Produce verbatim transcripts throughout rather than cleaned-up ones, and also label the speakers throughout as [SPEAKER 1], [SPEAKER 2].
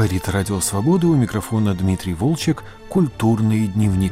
[SPEAKER 1] Говорит Радио Свобода, у микрофона Дмитрий Волчек, «Культурный дневник».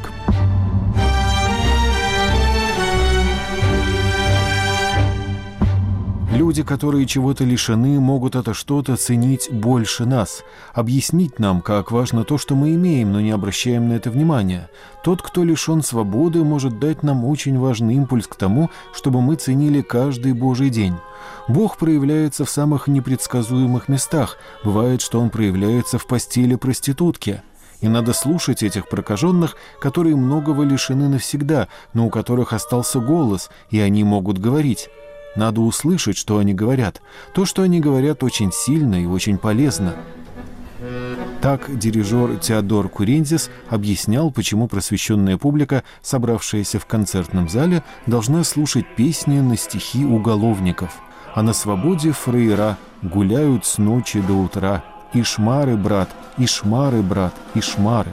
[SPEAKER 1] Люди, которые чего-то лишены, могут это что-то ценить больше нас, объяснить нам, как важно то, что мы имеем, но не обращаем на это внимания. Тот, кто лишен свободы, может дать нам очень важный импульс к тому, чтобы мы ценили каждый Божий день. Бог проявляется в самых непредсказуемых местах. Бывает, что Он проявляется в постели проститутки. И надо слушать этих прокаженных, которые многого лишены навсегда, но у которых остался голос, и они могут говорить. Надо услышать, что они говорят. То, что они говорят, очень сильно и очень полезно. Так дирижер Теодор Курентис объяснял, почему просвещенная публика, собравшаяся в концертном зале, должна слушать песни на стихи уголовников. А на свободе фраера гуляют с ночи до утра. Ишмары, брат, ишмары, брат, ишмары.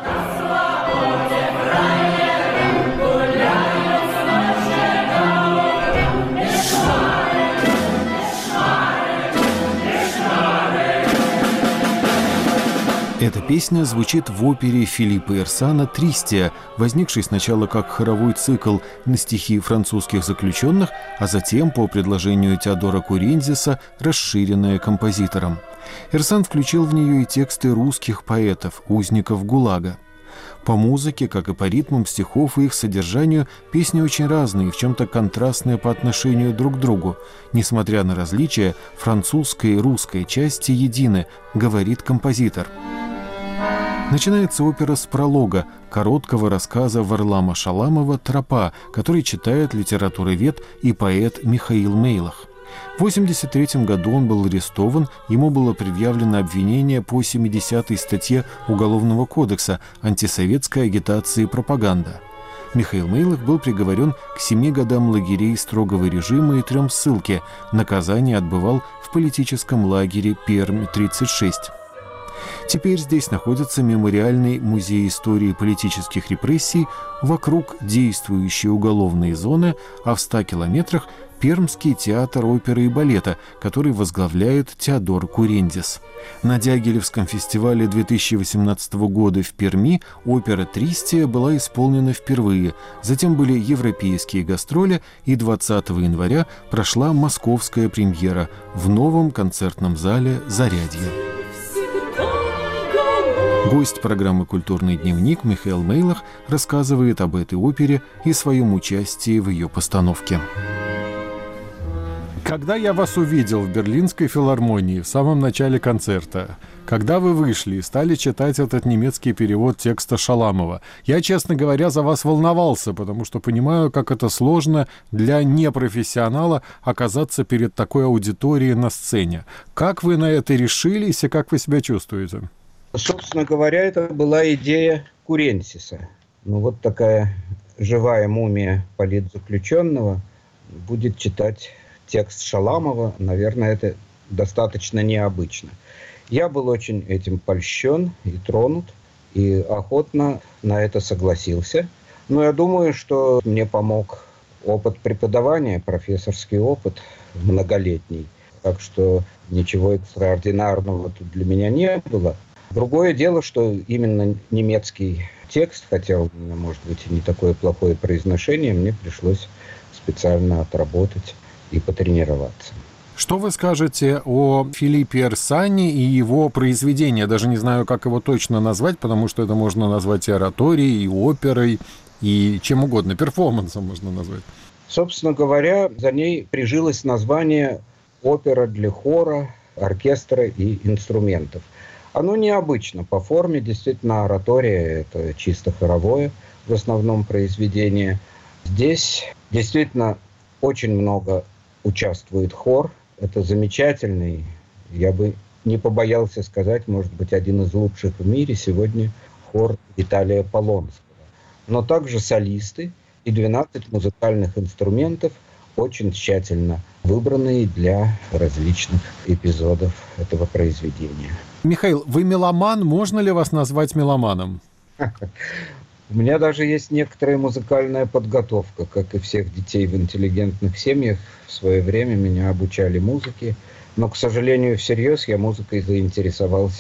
[SPEAKER 1] Эта песня звучит в опере Филиппа Ирсана «Тристия», возникшей сначала как хоровой цикл на стихи французских заключенных, а затем, по предложению Теодора Курентиса, расширенная композитором. Ирсан включил в нее и тексты русских поэтов, узников ГУЛАГа. По музыке, как и по ритмам стихов и их содержанию, песни очень разные, в чем-то контрастные по отношению друг к другу. Несмотря на различия, французская и русская части едины, говорит композитор. Начинается опера с пролога, короткого рассказа Варлама Шаламова «Тропа», который читает литературовед и поэт Михаил Мейлах. В восемьдесят третьем году он был арестован, ему было предъявлено обвинение по семидесятой статье Уголовного кодекса «Антисоветская агитация и пропаганда». Михаил Мейлах был приговорен к семи годам лагерей строгого режима и трем ссылке. Наказание отбывал в политическом лагере Пермь-тридцать шесть. Теперь здесь находится мемориальный музей истории политических репрессий, вокруг действующие уголовные зоны, а в ста километрах Пермский театр оперы и балета, который возглавляет Теодор Курентис. На Дягилевском фестивале две тысячи восемнадцатого года в Перми опера «Тристия» была исполнена впервые. Затем были европейские гастроли, и двадцатого января прошла московская премьера в новом концертном зале «Зарядье». Гость программы «Культурный дневник» Михаил Мейлах рассказывает об этой опере и своем участии в ее постановке.
[SPEAKER 2] Когда я вас увидел в Берлинской филармонии в самом начале концерта, когда вы вышли и стали читать этот немецкий перевод текста Шаламова, я, честно говоря, за вас волновался, потому что понимаю, как это сложно для непрофессионала оказаться перед такой аудиторией на сцене. Как вы на это решились и как вы себя чувствуете?
[SPEAKER 3] Собственно говоря, это была идея Курентиса. Ну вот такая живая мумия политзаключенного будет читать текст Шаламова. Наверное, это достаточно необычно. Я был очень этим польщен и тронут, и охотно на это согласился. Но я думаю, что мне помог опыт преподавания, профессорский опыт многолетний. Так что ничего экстраординарного тут для меня не было. Другое дело, что именно немецкий текст, хотя у меня, может быть, и не такое плохое произношение, мне пришлось специально отработать и потренироваться.
[SPEAKER 2] Что вы скажете о Филиппе Ирсане и его произведении? Я даже не знаю, как его точно назвать, потому что это можно назвать и ораторией, и оперой, и чем угодно, перформансом можно назвать.
[SPEAKER 3] Собственно говоря, за ней прижилось название «Опера для хора, оркестра и инструментов». Оно необычно по форме, действительно, оратория – это чисто хоровое в основном произведение. Здесь действительно очень много участвует хор. Это замечательный, я бы не побоялся сказать, может быть, один из лучших в мире сегодня хор Виталия Полонского. Но также солисты и двенадцать музыкальных инструментов, очень тщательно выбранные для различных эпизодов этого произведения.
[SPEAKER 2] Михаил, вы меломан? Можно ли вас назвать меломаном?
[SPEAKER 3] У меня даже есть некоторая музыкальная подготовка, как и всех детей в интеллигентных семьях. В свое время меня обучали музыке, но, к сожалению, всерьез я музыкой заинтересовался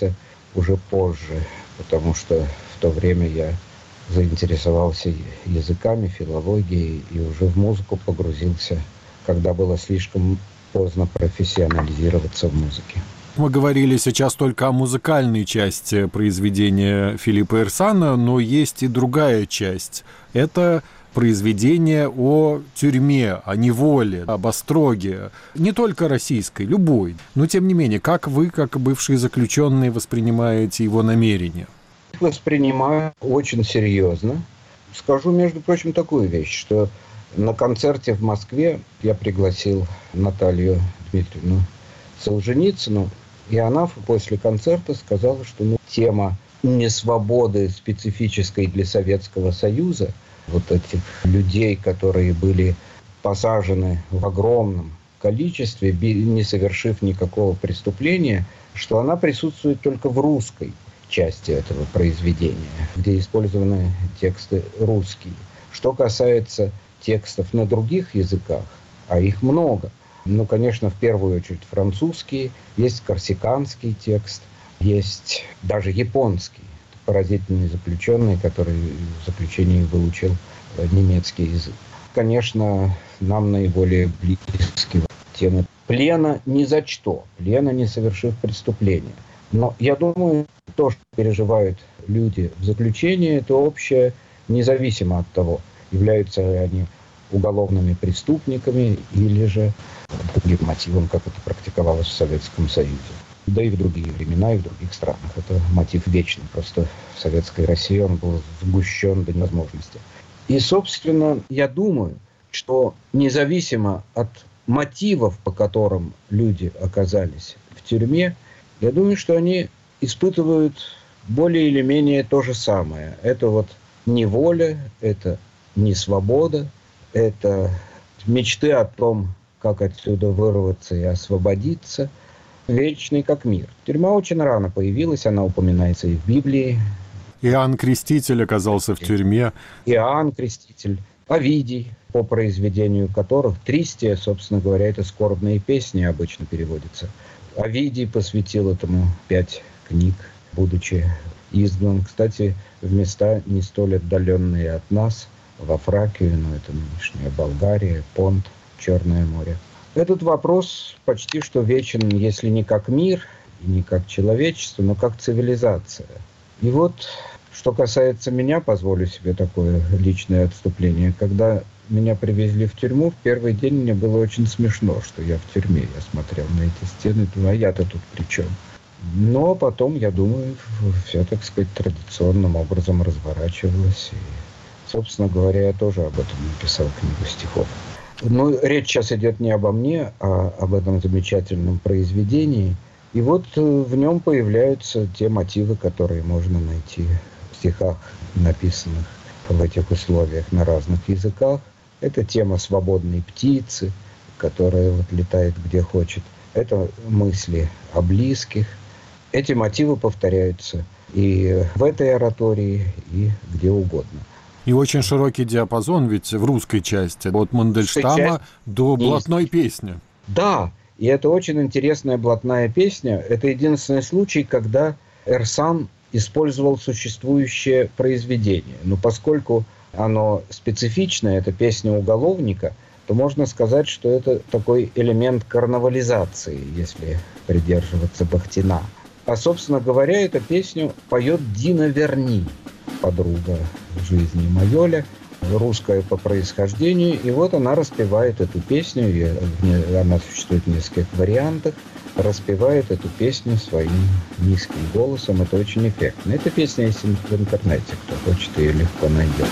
[SPEAKER 3] уже позже, потому что в то время я заинтересовался языками, филологией и уже в музыку погрузился, когда было слишком поздно профессионализироваться в музыке.
[SPEAKER 2] Мы говорили сейчас только о музыкальной части произведения Филиппа Ирсана, но есть и другая часть. Это произведение о тюрьме, о неволе, об остроге. Не только российской, любой. Но, тем не менее, как вы, как бывшие заключенные, воспринимаете его намерения?
[SPEAKER 3] Воспринимаю очень серьезно. Скажу, между прочим, такую вещь, что на концерте в Москве я пригласил Наталью Дмитриевну Солженицыну, и она после концерта сказала, что ну, тема несвободы специфической для Советского Союза, вот этих людей, которые были посажены в огромном количестве, не совершив никакого преступления, что она присутствует только в русской части этого произведения, где использованы тексты русские. Что касается текстов на других языках, а их много, ну, конечно, в первую очередь французские, есть корсиканский текст, есть даже японский. Поразительный заключенный, который в заключении выучил немецкий язык. Конечно, нам наиболее близки темы плена ни за что, плена не совершив преступления. Но я думаю, то, что переживают люди в заключении, это общее, независимо от того, являются ли они уголовными преступниками или же другим мотивом, как это практиковалось в Советском Союзе. Да и в другие времена, и в других странах. Это мотив вечный. Просто в Советской России он был сгущен до невозможности. И, собственно, я думаю, что независимо от мотивов, по которым люди оказались в тюрьме, я думаю, что они испытывают более или менее то же самое. Это вот неволя, это несвобода, это мечты о том, как отсюда вырваться и освободиться, вечный как мир. Тюрьма очень рано появилась, она упоминается и в Библии.
[SPEAKER 2] Иоанн Креститель оказался в тюрьме.
[SPEAKER 3] Иоанн Креститель, Овидий, по произведению которых Тристия, собственно говоря, это скорбные песни обычно переводятся. Овидий посвятил этому пять книг, будучи изгнан, кстати, в места не столь отдаленные от нас, во Фракию, но это нынешняя Болгария, Понт, Черное море. Этот вопрос почти что вечен, если не как мир, и не как человечество, но как цивилизация. И вот, что касается меня, позволю себе такое личное отступление. Когда меня привезли в тюрьму, в первый день мне было очень смешно, что я в тюрьме. Я смотрел на эти стены, думаю, а я-то тут при чем? Но потом, я думаю, все, так сказать, традиционным образом разворачивалось. И, собственно говоря, я тоже об этом написал книгу стихов. Но речь сейчас идет не обо мне, а об этом замечательном произведении. И вот в нем появляются те мотивы, которые можно найти в стихах, написанных в этих условиях на разных языках. Это тема свободной птицы, которая вот летает где хочет. Это мысли о близких. Эти мотивы повторяются и в этой оратории, и где угодно.
[SPEAKER 2] И очень широкий диапазон ведь в русской части, от Мандельштама часть... до блатной песни.
[SPEAKER 3] Да, и это очень интересная блатная песня. Это единственный случай, когда Ирсан использовал существующее произведение. Но поскольку оно специфичное, это песня уголовника, то можно сказать, что это такой элемент карнавализации, если придерживаться Бахтина. А, собственно говоря, эту песню поет Дина Верни, подруга жизни Майоля, русская по происхождению. И вот она распевает эту песню, и она существует в нескольких вариантах, распевает эту песню своим низким голосом. Это очень эффектно. Эта песня есть в интернете, кто хочет, ее легко найдет.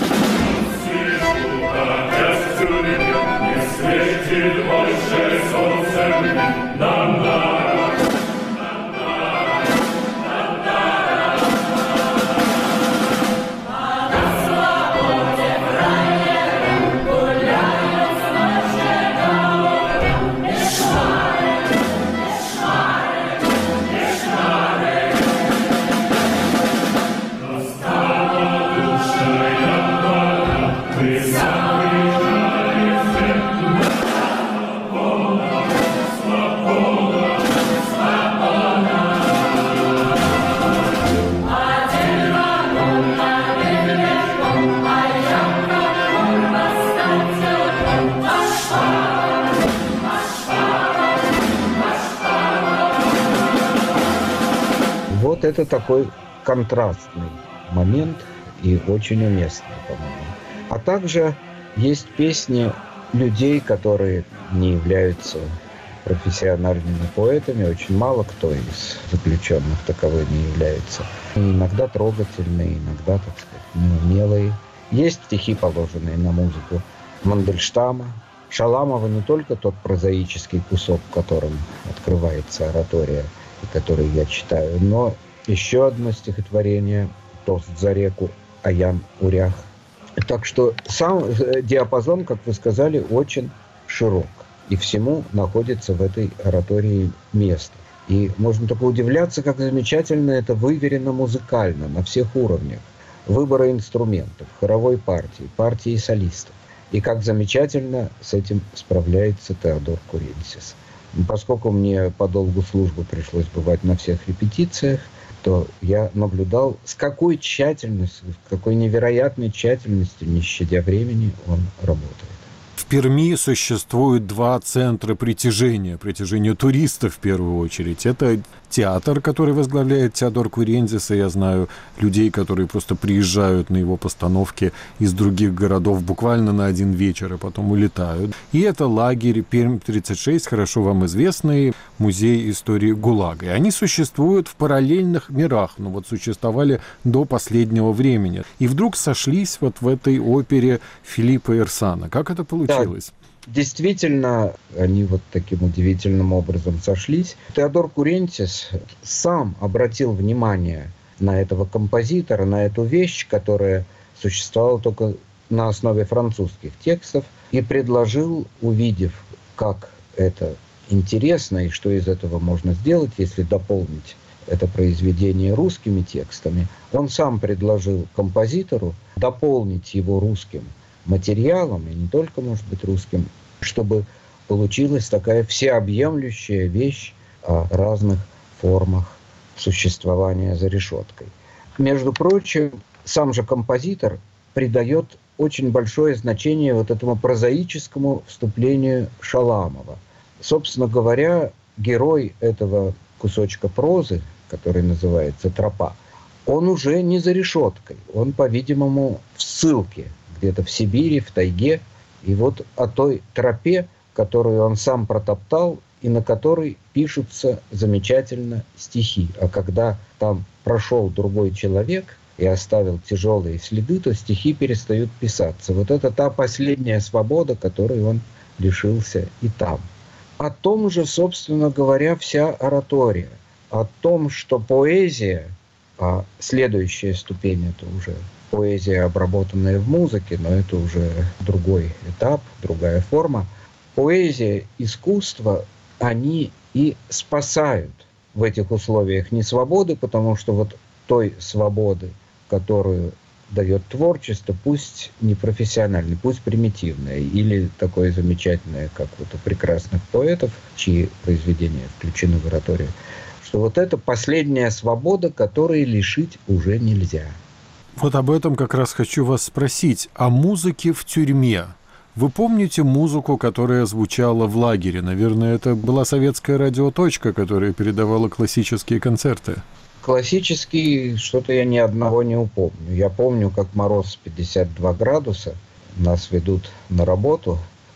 [SPEAKER 3] Вот это такой контрастный момент и очень уместный, по-моему. А также есть песни людей, которые не являются профессиональными поэтами. Очень мало кто из заключенных таковой не является. И иногда трогательные, иногда, так сказать, неумелые. Есть стихи, положенные на музыку Мандельштама. Шаламова не только тот прозаический кусок, которым открывается оратория, и который я читаю, но еще одно стихотворение «Тост за реку» Аян Урях. Так что сам диапазон, как вы сказали, очень широк. И всему находится в этой оратории место. И можно только удивляться, как замечательно это выверено музыкально на всех уровнях. Выбора инструментов, хоровой партии, партии солистов. И как замечательно с этим справляется Теодор Куренсис. Поскольку мне по долгу службы пришлось бывать на всех репетициях, то я наблюдал, с какой тщательностью, с какой невероятной тщательностью, не щадя времени, он работает.
[SPEAKER 2] В Перми существует два центра притяжения, притяжения туристов в первую очередь. Это театр, который возглавляет Теодор Куренсис, и я знаю людей, которые просто приезжают на его постановки из других городов буквально на один вечер, и потом улетают. И это лагерь Пермь-тридцать шесть, хорошо вам известный музей истории ГУЛАГа. И они существуют в параллельных мирах, ну вот существовали до последнего времени. И вдруг сошлись вот в этой опере Филиппа Ирсана. Как это получилось?
[SPEAKER 3] Да. Действительно, они вот таким удивительным образом сошлись. Теодор Куренсис сам обратил внимание на этого композитора, на эту вещь, которая существовала только на основе французских текстов, и предложил, увидев, как это интересно и что из этого можно сделать, если дополнить это произведение русскими текстами, он сам предложил композитору дополнить его русским материалом, и не только, может быть, русским, чтобы получилась такая всеобъемлющая вещь о разных формах существования за решеткой. Между прочим, сам же композитор придает очень большое значение вот этому прозаическому вступлению Шаламова. Собственно говоря, герой этого кусочка прозы, который называется «Тропа», он уже не за решеткой, он, по-видимому, в ссылке, где-то в Сибири, в тайге. И вот о той тропе, которую он сам протоптал, и на которой пишутся замечательно стихи. А когда там прошел другой человек и оставил тяжелые следы, то стихи перестают писаться. Вот это та последняя свобода, которой он лишился и там. О том же, собственно говоря, вся оратория. О том, что поэзия, а следующая ступень – это уже поэзия, обработанная в музыке, но это уже другой этап, другая форма. Поэзия, искусство, они и спасают в этих условиях не свободы, потому что вот той свободы, которую дает творчество, пусть не профессиональной, пусть примитивное, или такое замечательное, как вот у прекрасных поэтов, чьи произведения включены в ораторию, что вот это последняя свобода, которой лишить уже нельзя.
[SPEAKER 2] Вот об этом как раз хочу вас спросить. О музыке в тюрьме. Вы помните музыку, которая звучала в лагере? Наверное, это была советская радиоточка, которая передавала классические концерты.
[SPEAKER 3] Классические, что-то я ни одного не упомню. Я помню, как мороз пятьдесят два градуса, нас ведут на работу,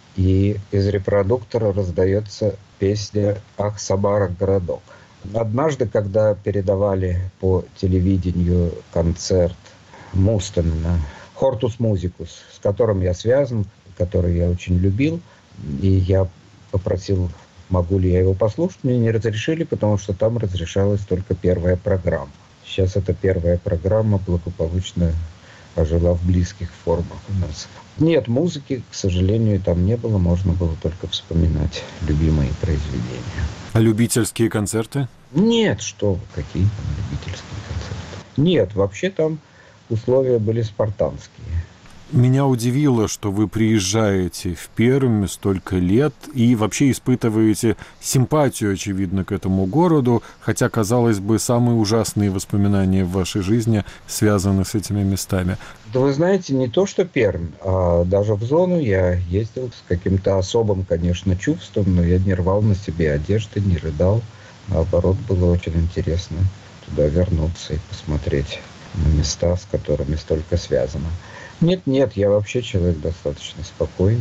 [SPEAKER 3] и из репродуктора раздается песня «Ах, Сабарах, городок». Однажды, когда передавали по телевидению концерт Мустена, «Хортус музикус», с которым я связан, который я очень любил, и я попросил, могу ли я его послушать, мне не разрешили, потому что там разрешалась только первая программа. Сейчас эта первая программа благополучно ожила в близких формах у нас. Нет, музыки, к сожалению, там не было, можно было только вспоминать любимые произведения.
[SPEAKER 2] А любительские концерты?
[SPEAKER 3] Нет, что, какие там любительские концерты? Нет, вообще там условия были спартанские.
[SPEAKER 2] Меня удивило, что вы приезжаете в Пермь столько лет и вообще испытываете симпатию, очевидно, к этому городу, хотя, казалось бы, самые ужасные воспоминания в вашей жизни связаны с этими местами.
[SPEAKER 3] Да вы знаете, не то что Пермь, а даже в зону я ездил с каким-то особым, конечно, чувством, но я не рвал на себе одежды, не рыдал. Наоборот, было очень интересно. туда вернуться и посмотреть на места, с которыми столько связано. Нет-нет, я вообще человек достаточно спокойный,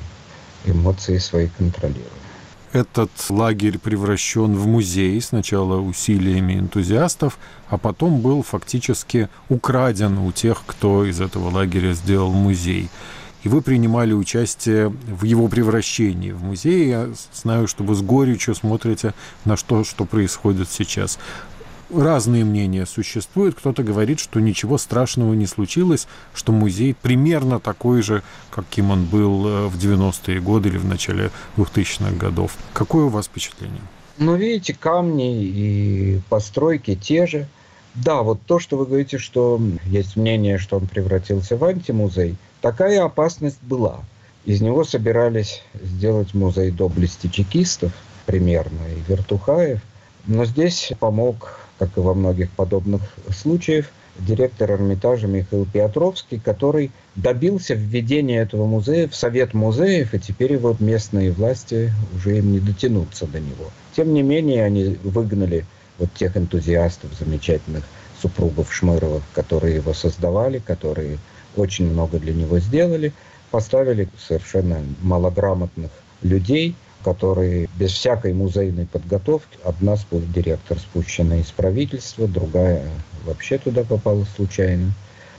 [SPEAKER 3] эмоции свои контролирую.
[SPEAKER 2] Этот лагерь превращен в музей, сначала усилиями энтузиастов, а потом был фактически украден у тех, кто из этого лагеря сделал музей. И вы принимали участие в его превращении в музей. Я знаю, что вы с горечью смотрите на то, что происходит сейчас. Разные мнения существуют. Кто-то говорит, что ничего страшного не случилось, что музей примерно такой же, каким он был в девяностые годы или в начале двухтысячных годов. Какое у вас впечатление?
[SPEAKER 3] Ну, видите, камни и постройки те же. Да, вот то, что вы говорите, что есть мнение, что он превратился в антимузей, такая опасность была. Из него собирались сделать музей доблести чекистов примерно и Вертухаев. Но здесь помог, как и во многих подобных случаях, директор Эрмитажа Михаил Петровский, который добился введения этого музея в Совет музеев, и теперь его местные власти уже им не дотянуться до него. Тем не менее, они выгнали вот тех энтузиастов, замечательных супругов Шмыровых, которые его создавали, которые очень много для него сделали, поставили совершенно малограмотных людей, которые без всякой музейной подготовки, одна директор спущена из правительства, другая вообще туда попала случайно.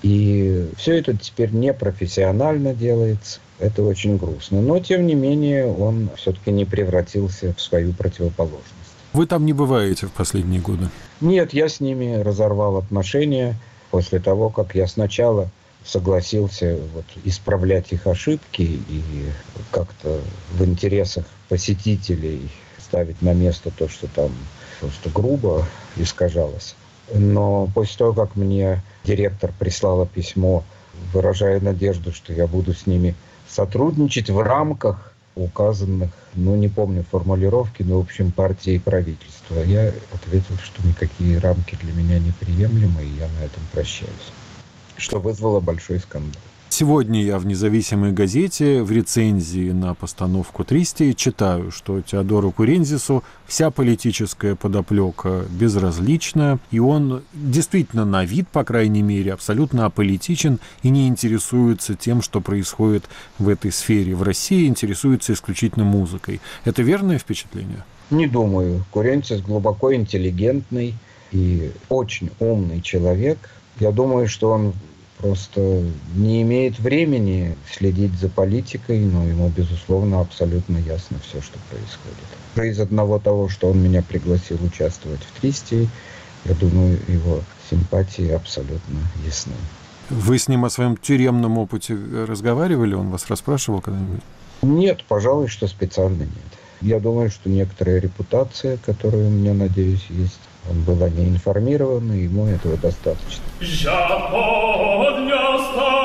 [SPEAKER 3] И все это теперь непрофессионально делается. Это очень грустно. Но, тем не менее, он все-таки не превратился в свою противоположность.
[SPEAKER 2] Вы там не бываете в последние годы?
[SPEAKER 3] Нет, я с ними разорвал отношения после того, как я сначала согласился вот исправлять их ошибки и как-то в интересах посетителей ставить на место то, что там просто грубо искажалось. Но после того, как мне директор прислала письмо, выражая надежду, что я буду с ними сотрудничать в рамках указанных, ну, не помню формулировки, но, в общем, партии и правительства, я ответил, что никакие рамки для меня неприемлемы, и я на этом прощаюсь. Что вызвало большой скандал.
[SPEAKER 2] Сегодня я в «Независимой газете» в рецензии на постановку «Тристи» читаю, что Теодору Курензису вся политическая подоплека безразлична, и он действительно на вид, по крайней мере, абсолютно аполитичен и не интересуется тем, что происходит в этой сфере в России, интересуется исключительно музыкой. Это верное впечатление?
[SPEAKER 3] Не думаю. Курензис глубоко интеллигентный и очень умный человек. Я думаю, что он просто не имеет времени следить за политикой, но ему, безусловно, абсолютно ясно все, что происходит. Уже из одного того, что он меня пригласил участвовать в «Тристи», я думаю, его симпатии абсолютно ясны.
[SPEAKER 2] Вы с ним о своем тюремном опыте разговаривали? Он вас расспрашивал когда-нибудь?
[SPEAKER 3] Нет, пожалуй, что специально нет. Я думаю, что некоторая репутация, которая у меня, надеюсь, есть, он был о ней информирован, и ему этого достаточно. Я поднял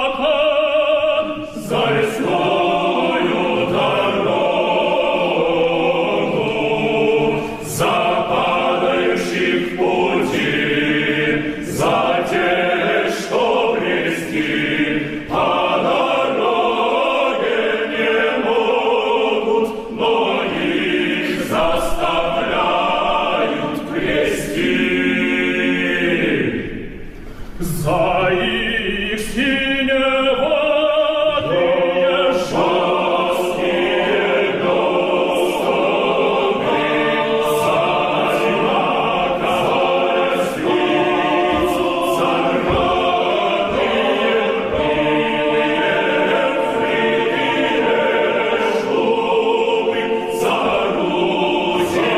[SPEAKER 3] стакан за лесную дорогу, за падающих пути, за тех, что близки, по дороге не могут, но их заставляют плести. За их синеватые жесткие дороги, за одинокость, за градые прилежные шубы, за Руси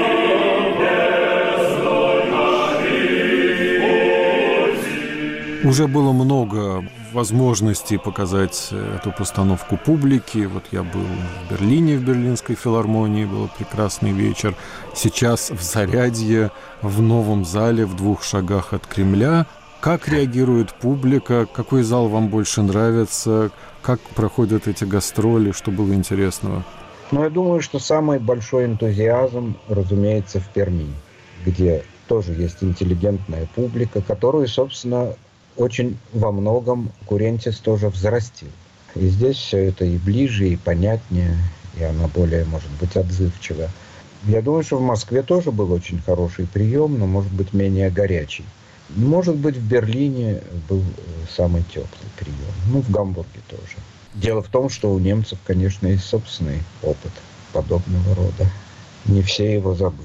[SPEAKER 3] бездной.
[SPEAKER 2] Уже было много возможностей показать эту постановку публике. Вот я был в Берлине, в Берлинской филармонии, был прекрасный вечер. Сейчас в Зарядье, в новом зале, в двух шагах от Кремля. Как реагирует публика? Какой зал вам больше нравится? Как проходят эти гастроли? Что было интересного?
[SPEAKER 3] Ну, я думаю, что самый большой энтузиазм, разумеется, в Перми, где тоже есть интеллигентная публика, которую, собственно, очень во многом Курензис тоже взрастил. И здесь все это и ближе, и понятнее, и она более, может быть, отзывчива. Я думаю, что в Москве тоже был очень хороший прием, но, может быть, менее горячий. Может быть, в Берлине был самый теплый прием. Ну, в Гамбурге тоже. Дело в том, что у немцев, конечно, есть собственный опыт подобного рода. Не все его забыли.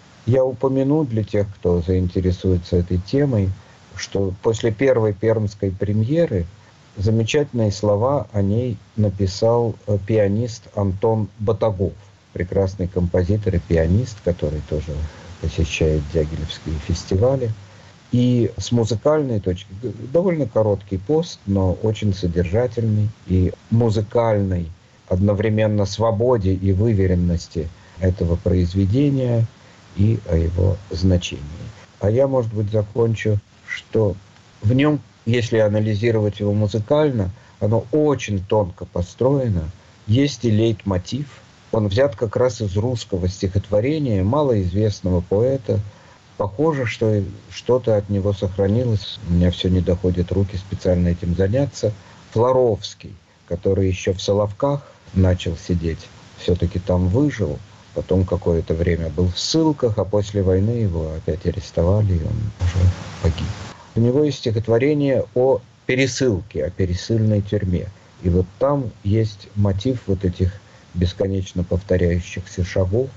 [SPEAKER 3] Я упомяну для тех, кто заинтересуется этой темой, что после первой пермской премьеры замечательные слова о ней написал пианист Антон Батагов, прекрасный композитор и пианист, который тоже посещает дягилевские фестивали. И с музыкальной точки, довольно короткий пост, но очень содержательный и музыкальный, одновременно свободе и выверенности этого произведения и о его значении. А я, может быть, закончу, что в нем, если анализировать его музыкально, оно очень тонко построено. Есть и лейтмотив. Он взят как раз из русского стихотворения малоизвестного поэта. Похоже, что что-то от него сохранилось. У меня все не доходят руки специально этим заняться. Флоровский, который еще в Соловках начал сидеть, все-таки там выжил. Потом какое-то время был в ссылках, а после войны его опять арестовали, и он уже погиб. У него есть стихотворение о пересылке, о пересыльной тюрьме. И вот там есть мотив вот этих бесконечно повторяющихся шагов.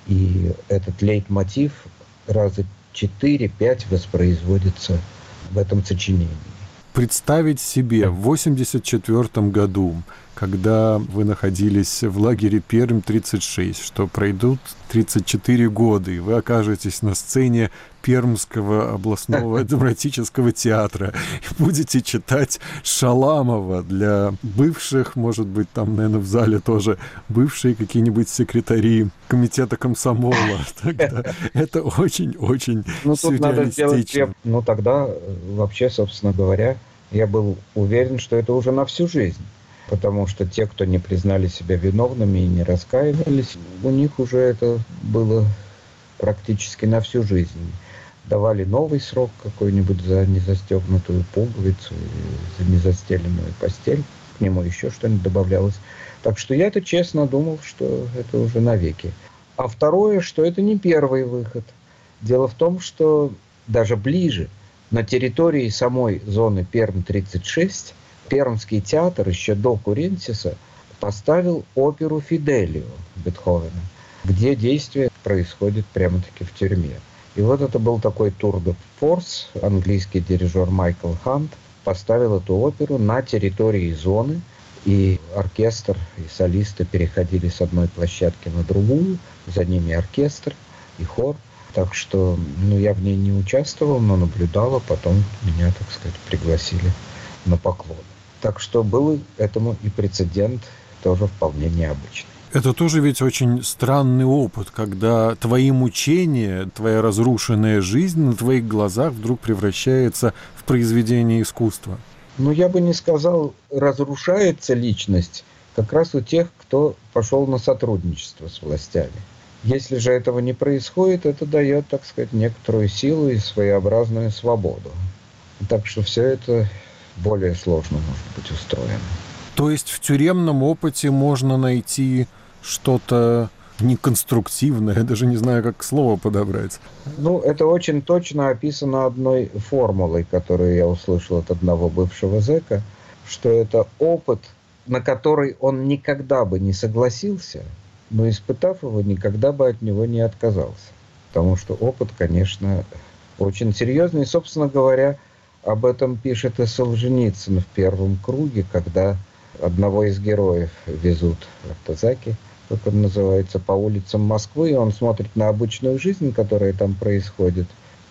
[SPEAKER 3] И этот лейтмотив раза четыре-пять воспроизводится в этом сочинении.
[SPEAKER 2] Представить себе в восемьдесят четвёртом году, когда вы находились в лагере Пермь тридцать шесть, что пройдут тридцать четыре года, и вы окажетесь на сцене Пермского областного драматического театра и будете читать Шаламова для бывших, может быть, там, наверное, в зале тоже бывшие какие-нибудь секретари комитета комсомола. Тогда это очень-очень
[SPEAKER 3] ну,
[SPEAKER 2] сюрреалистично.
[SPEAKER 3] Ну, тогда вообще, собственно говоря, я был уверен, что это уже на всю жизнь. Потому что те, кто не признали себя виновными и не раскаивались, у них уже это было практически на всю жизнь. Давали новый срок какой-нибудь за незастегнутую пуговицу, за незастеленную постель. К нему еще что-нибудь добавлялось. Так что я-то честно думал, что это уже навеки. А второе, что это не первый выход. Дело в том, что даже ближе, на территории самой зоны Пермь тридцать шесть, Пермский театр еще до Куренсиса поставил оперу «Фиделио» Бетховена, где действие происходит прямо-таки в тюрьме. И вот это был такой тур де форс. Английский дирижер Майкл Хант поставил эту оперу на территории зоны, и оркестр и солисты переходили с одной площадки на другую, за ними оркестр и хор. Так что ну, я в ней не участвовал, но наблюдал, а потом меня, так сказать, пригласили на поклон. Так что был этому и прецедент тоже вполне необычный.
[SPEAKER 2] Это тоже ведь очень странный опыт, когда твои мучения, твоя разрушенная жизнь на твоих глазах вдруг превращается в произведение искусства.
[SPEAKER 3] Ну, я бы не сказал, разрушается личность как раз у тех, кто пошел на сотрудничество с властями. Если же этого не происходит, это дает, так сказать, некоторую силу и своеобразную свободу. Так что все это более сложно может быть устроено.
[SPEAKER 2] То есть в тюремном опыте можно найти что-то неконструктивное, я даже не знаю, как слово подобрать.
[SPEAKER 3] Ну, это очень точно описано одной формулой, которую я услышал от одного бывшего зэка, что это опыт, на который он никогда бы не согласился, но, испытав его, никогда бы от него не отказался. Потому что опыт, конечно, очень серьезный. И, собственно говоря, об этом пишет и Солженицын в «Первом круге», когда одного из героев везут в автозаке, как он называется, по улицам Москвы, и он смотрит на обычную жизнь, которая там происходит.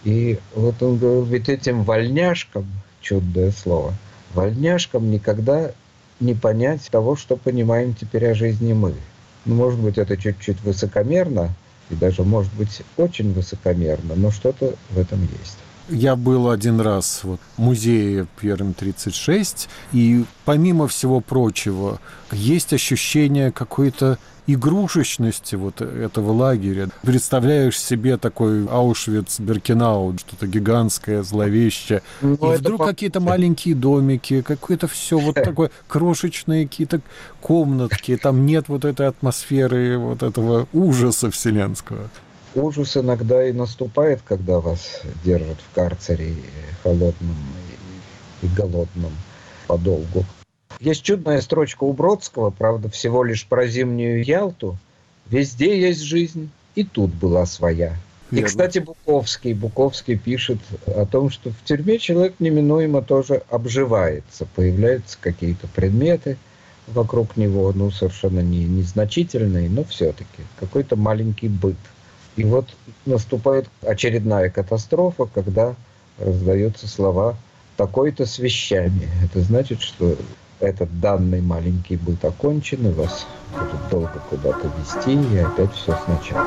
[SPEAKER 3] И вот он говорил, ведь этим вольняшкам, чудное слово, вольняшкам никогда не понять того, что понимаем теперь о жизни мы. Ну, может быть, это чуть-чуть высокомерно, и даже, может быть, очень высокомерно, но что-то в этом есть.
[SPEAKER 2] Я был один раз вот, в музее Пермь тридцать шесть, и помимо всего прочего, есть ощущение какой-то игрушечности вот этого лагеря. Представляешь себе такой Аушвиц-Биркенау, что-то гигантское, зловещее. Ну, и вдруг по... какие-то маленькие домики, какое-то все вот такое, крошечные какие-то комнатки. Там нет вот этой атмосферы, вот этого ужаса вселенского.
[SPEAKER 3] Ужас иногда и наступает, когда вас держат в карцере холодном и голодном подолгу. Есть чудная строчка у Бродского, правда, всего лишь про зимнюю Ялту. «Везде есть жизнь, и тут была своя». Верно. И, кстати, Буковский. Буковский пишет о том, что в тюрьме человек неминуемо тоже обживается. Появляются какие-то предметы вокруг него, ну, совершенно не, незначительные, но все-таки какой-то маленький быт. И вот наступает очередная катастрофа, когда раздаются слова «такой-то с вещами». Это значит, что этот данный маленький быт окончен, и вас будут долго куда-то везти, и опять все сначала.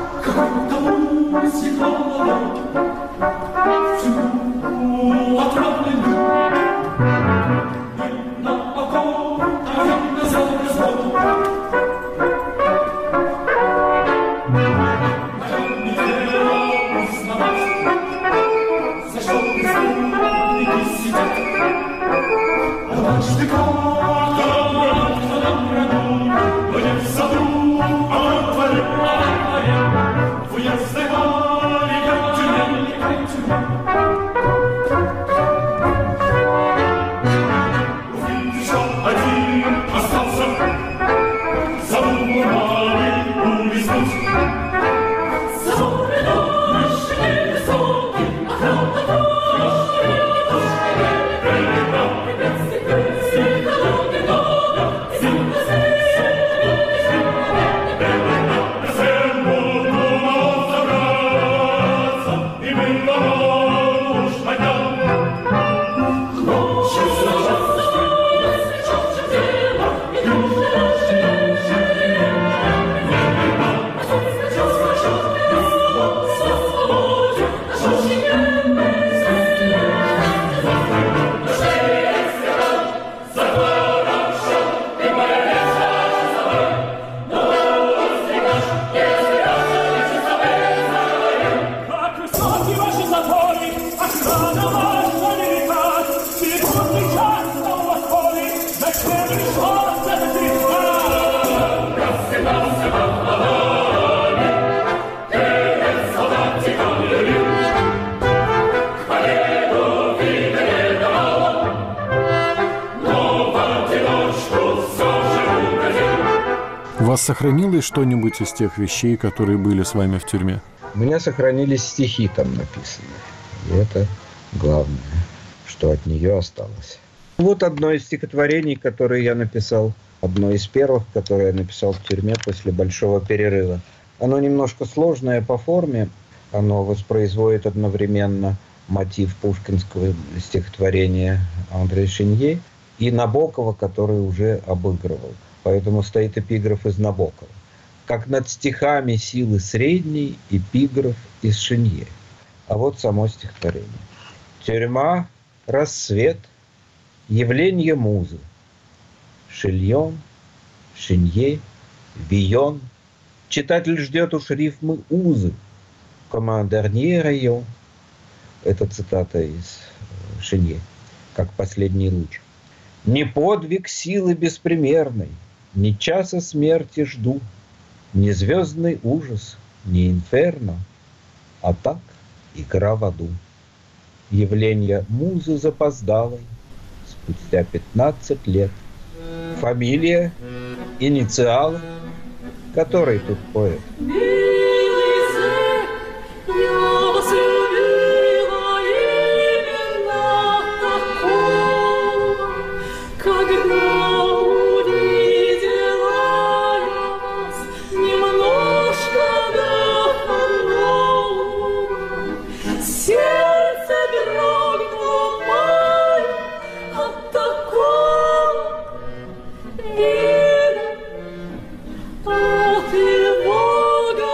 [SPEAKER 2] У вас сохранилось что-нибудь из тех вещей, которые были с вами в тюрьме?
[SPEAKER 3] У меня сохранились стихи там написанные. И это главное, что от нее осталось. Вот одно из стихотворений, которое я написал. Одно из первых, которое я написал в тюрьме после большого перерыва. Оно немножко сложное по форме. Оно воспроизводит одновременно мотив пушкинского стихотворения Андре Шинье и Набокова, который уже обыгрывал. Поэтому стоит эпиграф из Набокова. Как над стихами силы средней, эпиграф из Шинье. А вот само стихотворение. Тюрьма, рассвет, явление музы. Шильон, Шинье, Вион. Читатель ждет уж рифмы узы. Командернье район. Это цитата из Шинье. Как последний луч. Не подвиг силы беспримерной, ни часа смерти жду, ни звездный ужас, ни инферно, а так игра в аду. Явление музы запоздалой спустя пятнадцать лет. Фамилия, инициалы, который тут поэт?
[SPEAKER 4] От его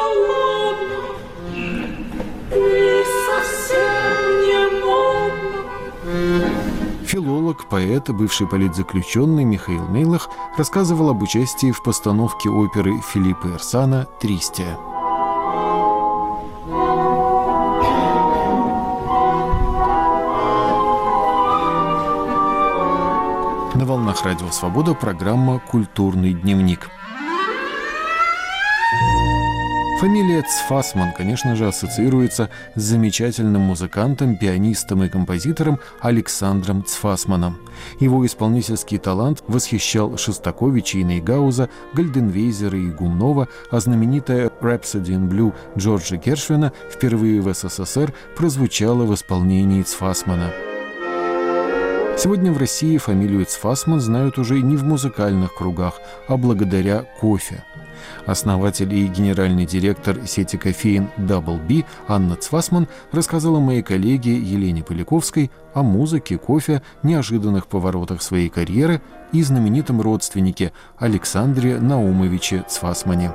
[SPEAKER 1] Поэт, бывший политзаключенный Михаил Мейлах рассказывал об участии в постановке оперы Филиппа Ирсана «Тристия». На волнах Радио Свобода программа «Культурный дневник». Фамилия Цфасман, конечно же, ассоциируется с замечательным музыкантом, пианистом и композитором Александром Цфасманом. Его исполнительский талант восхищал Шостаковича и Нейгауза, Гальденвейзера и Гумнова, а знаменитая «Rhapsody in Blue» Джорджа Гершвина впервые в СССР прозвучала в исполнении Цфасмана. Сегодня в России фамилию Цфасман знают уже не в музыкальных кругах, а благодаря кофе. Основатель и генеральный директор сети кофеин Double B Анна Цфасман рассказала моей коллеге Елене Поляковской о музыке, кофе, неожиданных поворотах своей карьеры и знаменитом родственнике Александре Наумовиче Цфасмане.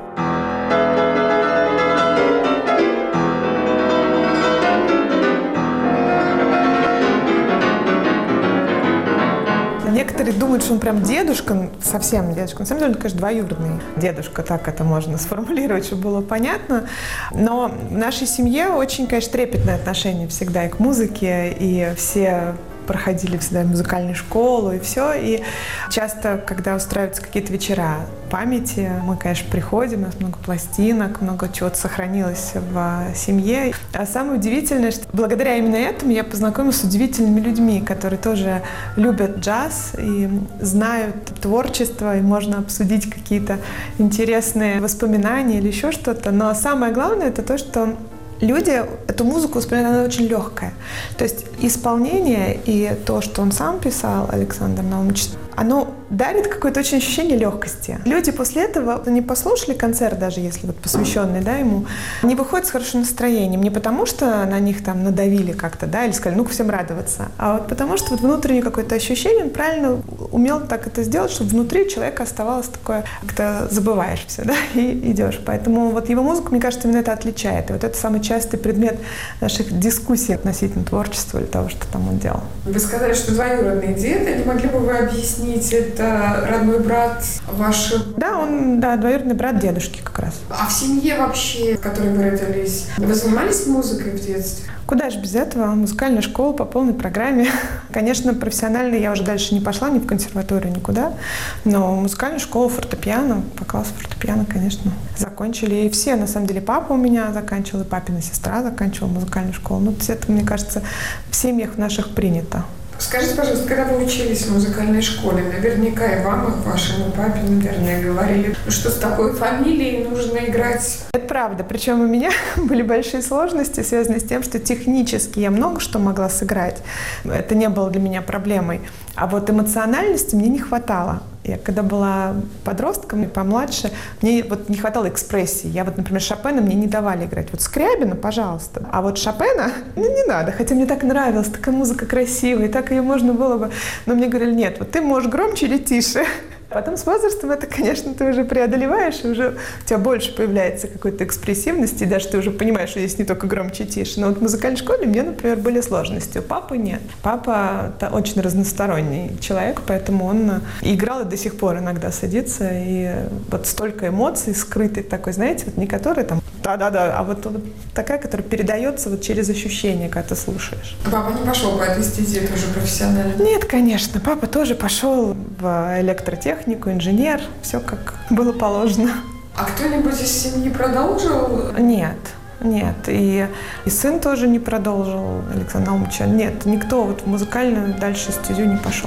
[SPEAKER 4] Некоторые думают, что он прям дедушка, совсем дедушка. На самом деле, он, конечно, двоюродный дедушка, так это можно сформулировать, чтобы было понятно. Но в нашей семье очень, конечно, трепетное отношение всегда и к музыке, и все проходили всегда музыкальную школу и все. И часто, когда устраиваются какие-то вечера памяти, мы, конечно, приходим, у нас много пластинок, много чего-то сохранилось в семье. А самое удивительное, что благодаря именно этому я познакомилась с удивительными людьми, которые тоже любят джаз и знают творчество, и можно обсудить какие-то интересные воспоминания или еще что-то. Но самое главное — это то, что люди эту музыку воспринимают, она очень легкая. То есть исполнение и то, что он сам писал, Александр Наумович, оно дарит какое-то очень ощущение легкости. Люди после этого не послушали концерт, даже если вот посвященный, да, ему, они выходят с хорошим настроением. Не потому, что на них там надавили как-то, да, или сказали, ну-ка всем радоваться, а вот потому, что вот внутреннее какое-то ощущение, он правильно умел так это сделать, чтобы внутри человека оставалось такое, как-то забываешь все, да, и идешь. Поэтому вот его музыку, мне кажется, именно это отличает. И вот это самый частый предмет наших дискуссий относительно творчества или того, что там он делал.
[SPEAKER 5] Вы сказали, что двоюродный дед. Не могли бы вы объяснить, это родной брат ваш?
[SPEAKER 4] Да, он, да, двоюродный брат дедушки как раз.
[SPEAKER 5] А в семье вообще, в которой вы родились, вы занимались музыкой в детстве?
[SPEAKER 4] Куда же без этого? Музыкальная школа по полной программе. Конечно, профессионально я уже дальше не пошла, ни в консерваторию, никуда. Но музыкальную школу, фортепиано, по классу фортепиано, конечно, закончили. И все, на самом деле, папа у меня заканчивал, и папина сестра заканчивала музыкальную школу. Ну, это, мне кажется, в семьях наших принято.
[SPEAKER 5] Скажите, пожалуйста, когда вы учились в музыкальной школе, наверняка и вам, и вашему папе, наверное, говорили, что с такой фамилией нужно играть.
[SPEAKER 4] Это правда. Причем у меня были большие сложности, связанные с тем, что технически я много что могла сыграть. Это не было для меня проблемой. А вот эмоциональности мне не хватало. Я когда была подростком и помладше, мне вот не хватало экспрессии. Я вот, например, Шопена мне не давали играть. Вот Скрябина, пожалуйста. А вот Шопена, ну, не надо. Хотя мне так нравилась, такая музыка красивая, и так ее можно было бы. Но мне говорили, нет, вот ты можешь громче или тише. Потом с возрастом это, конечно, ты уже преодолеваешь, и уже у тебя больше появляется какой-то экспрессивности, и даже ты уже понимаешь, что здесь не только громче и тише. Но вот в музыкальной школе мне, например, были сложности. У папы нет. Папа очень разносторонний человек, поэтому он играл и до сих пор иногда садится, и вот столько эмоций скрытой такой, знаете, вот не которая там да-да-да, а вот, вот такая, которая передается вот через ощущение, когда ты слушаешь.
[SPEAKER 5] Папа не пошел по этой стезе тоже профессионально?
[SPEAKER 4] Нет, конечно. Папа тоже пошел в электротехнику, инженер, все как было положено.
[SPEAKER 5] А кто-нибудь из семьи продолжил?
[SPEAKER 4] Нет. Нет, и, и сын тоже не продолжил, Александр Наумович. Нет, никто вот в музыкальную дальше стезю не пошел.